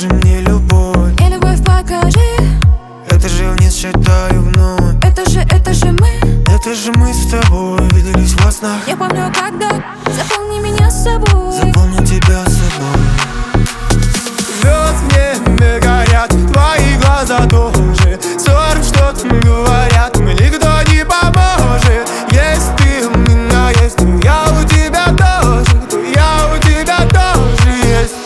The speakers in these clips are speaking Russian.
покажи мне любовь. И любовь покажи. Это же вниз считаю вновь. Это же мы с тобой виделись во снах. Я помню, когда запомни меня с собой. Запомню тебя с собой. Звезд в небе горят, твои глаза тоже. Ссор что-то говорят, мне никто не поможет. Есть ты у меня, есть я у тебя тоже, я у тебя тоже есть.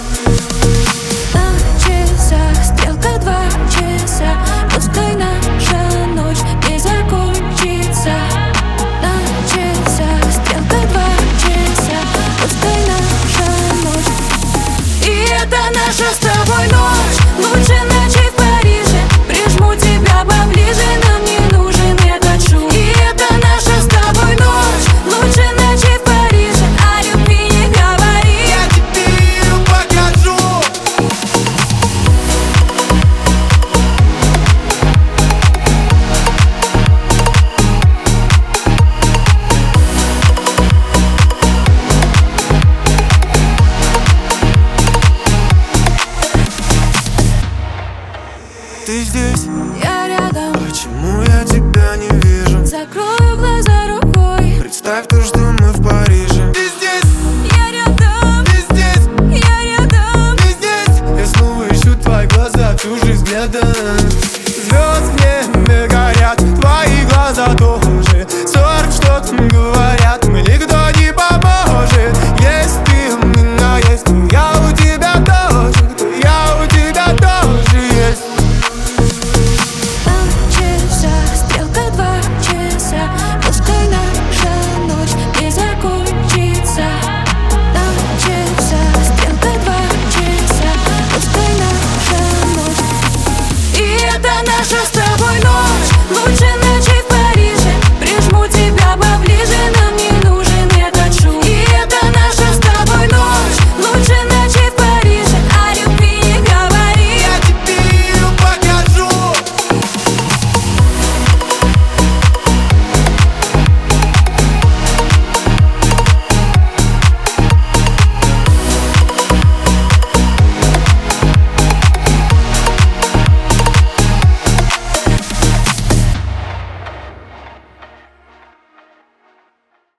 На часах стрелка 2 часа, пускай наша ночь не закончится. На часах стрелка 2 часа, пускай наша ночь. И это наша с тобой ночь, лучше ночи в Париже. Прижму тебя поближе, нам не нужен этот шум. И это наша с тобой ночь, лучше ночи в Париже. О любви не говори. Я тебе ее покажу. Ты здесь,